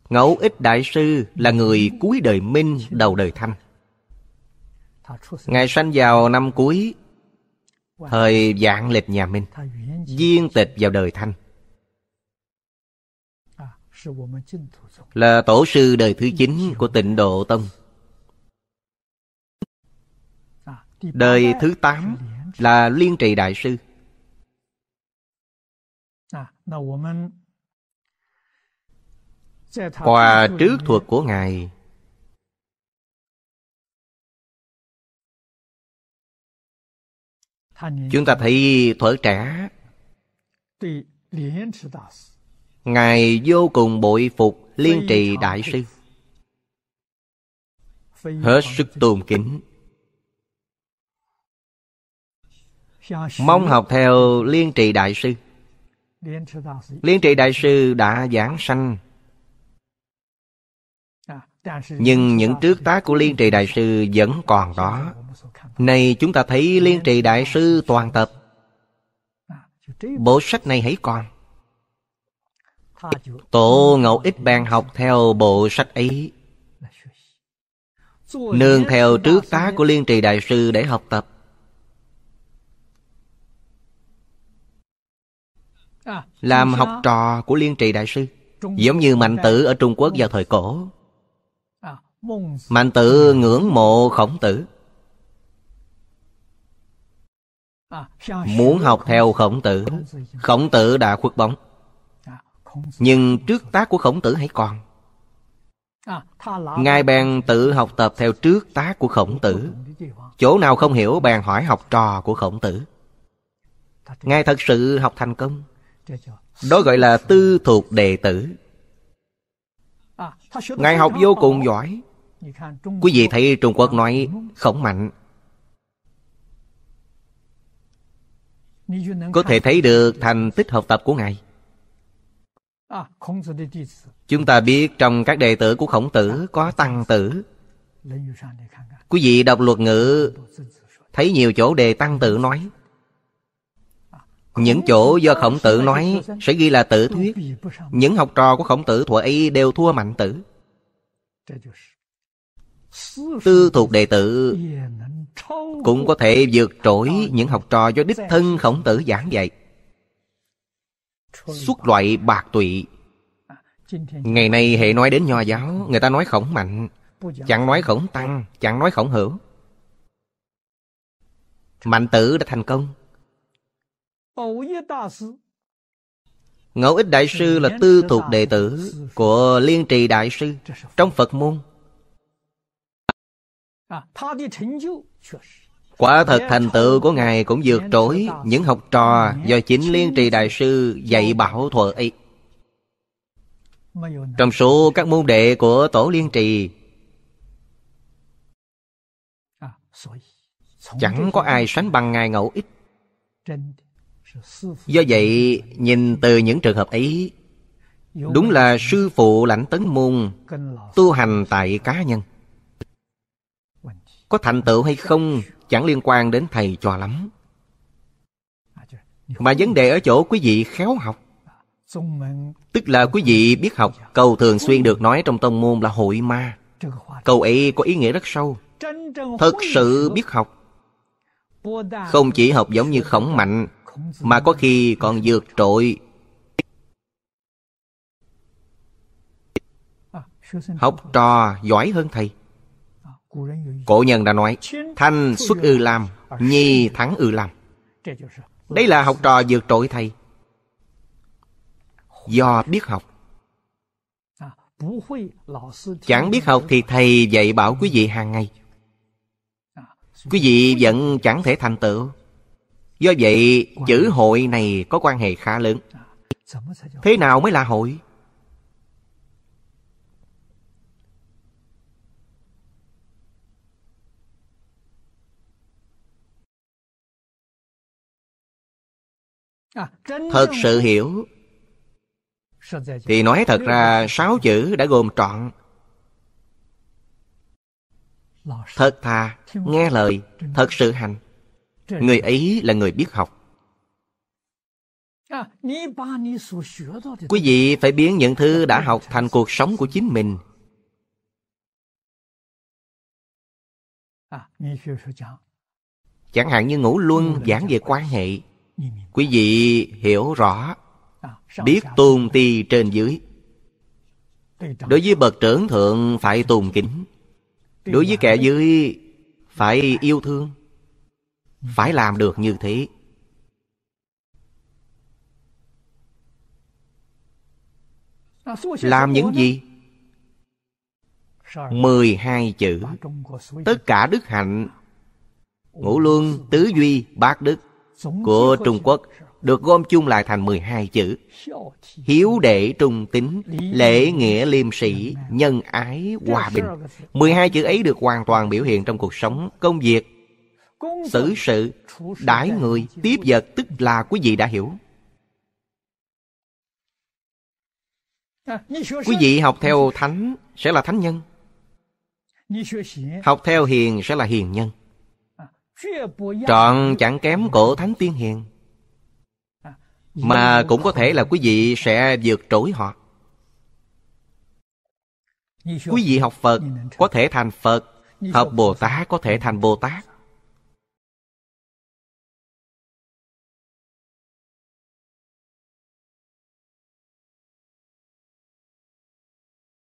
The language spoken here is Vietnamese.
Ngẫu Ích Đại Sư là người cuối đời Minh, đầu đời Thanh. Ngài sanh vào năm cuối thời vạn lịch nhà Minh, viên tịch vào đời Thanh, là tổ sư đời thứ 9 của Tịnh Độ Tông. Đời thứ 8 là Liên Trì Đại Sư. Qua trước thuật của Ngài, chúng ta thấy thuở trẻ Ngài vô cùng bội phục Liên Trì Đại Sư, hết sức tôn kính, mong học theo Liên Trì Đại Sư. Liên Trì Đại Sư đã giảng sanh, nhưng những trước tác của Liên Trì Đại Sư vẫn còn đó. Nay chúng ta thấy Liên Trì Đại Sư toàn tập, bộ sách này hãy còn. Tổ Ngẫu Ích bèn học theo bộ sách ấy, nương theo trước tác của Liên Trì Đại Sư để học tập. Làm học trò của Liên Trì Đại Sư, giống như Mạnh Tử ở Trung Quốc vào thời cổ. Mạnh Tử ngưỡng mộ Khổng Tử, muốn học theo Khổng Tử. Khổng Tử đã khuất bóng, nhưng trước tác của Khổng Tử hãy còn. Ngài bèn tự học tập theo trước tác của Khổng Tử. Chỗ nào không hiểu bèn hỏi học trò của Khổng Tử. Ngài thật sự học thành công. Đó gọi là tư thuộc đệ tử. Ngài học vô cùng giỏi. Quý vị thấy Trung Quốc nói Khổng mạnh, có thể thấy được thành tích học tập của Ngài. Chúng ta biết trong các đệ tử của Khổng Tử có Tăng Tử. Quý vị đọc Luật Ngữ thấy nhiều chỗ đề Tăng Tử nói. Những chỗ do Khổng Tử nói sẽ ghi là Tử thuyết. Những học trò của Khổng Tử thuở ấy đều thua Mạnh Tử. Tư thuộc đệ tử cũng có thể vượt trội những học trò do đích thân Khổng Tử giảng dạy. Xuất loại bạc tụy. Ngày nay hệ nói đến Nho giáo, người ta nói Khổng mạnh, chẳng nói Khổng tăng, chẳng nói Khổng hữu. Mạnh Tử đã thành công. Ngẫu Ích Đại Sư là tư thuộc đệ tử của Liên Trì Đại Sư trong Phật môn. Quả thật thành tựu của Ngài cũng vượt trội những học trò do chính Liên Trì Đại Sư dạy bảo thuở ấy. Trong số các môn đệ của Tổ Liên Trì, chẳng có ai sánh bằng Ngài Ngẫu Ích. Do vậy, nhìn từ những trường hợp ấy, đúng là sư phụ lãnh tấn môn, tu hành tại cá nhân. Có thành tựu hay không chẳng liên quan đến thầy trò lắm, mà vấn đề ở chỗ quý vị khéo học. Tức là quý vị biết học. Câu thường xuyên được nói trong tông môn là hội ma. Câu ấy có ý nghĩa rất sâu. Thật sự biết học, không chỉ học giống như Khổng mạnh, mà có khi còn vượt trội. Học trò giỏi hơn thầy. Cổ nhân đã nói thanh xuất ư lam, nhi thắng ư lam. Đấy là học trò vượt trội thầy, do biết học. Chẳng biết học thì thầy dạy bảo quý vị hàng ngày, quý vị vẫn chẳng thể thành tựu. Do vậy chữ hội này có quan hệ khá lớn. Thế nào mới là hội? Thật sự hiểu thì nói thật ra 6 chữ đã gồm trọn. Thật thà, nghe lời, thật sự hành. Người ấy là người biết học. Quý vị phải biến những thứ đã học thành cuộc sống của chính mình. Chẳng hạn như Ngũ Luân giảng về quan hệ, quý vị hiểu rõ, biết tôn ti trên dưới. Đối với bậc trưởng thượng phải tôn kính, đối với kẻ dưới phải yêu thương. Phải làm được như thế. Làm những gì? 12 chữ. Tất cả đức hạnh, Ngũ Luân, Tứ Duy, Bát Đức của Trung Quốc được gom chung lại thành 12 chữ. Hiếu đệ trung tín, lễ nghĩa liêm sĩ, nhân ái hòa bình. 12 chữ ấy được hoàn toàn biểu hiện trong cuộc sống, công việc, xử sự, đãi người, tiếp vật, tức là quý vị đã hiểu. Quý vị học theo thánh sẽ là thánh nhân, học theo hiền sẽ là hiền nhân. Trọn chẳng kém cổ thánh tiên hiền, mà cũng có thể là quý vị sẽ vượt trội họ. Quý vị học Phật có thể thành Phật, học Bồ Tát có thể thành Bồ Tát.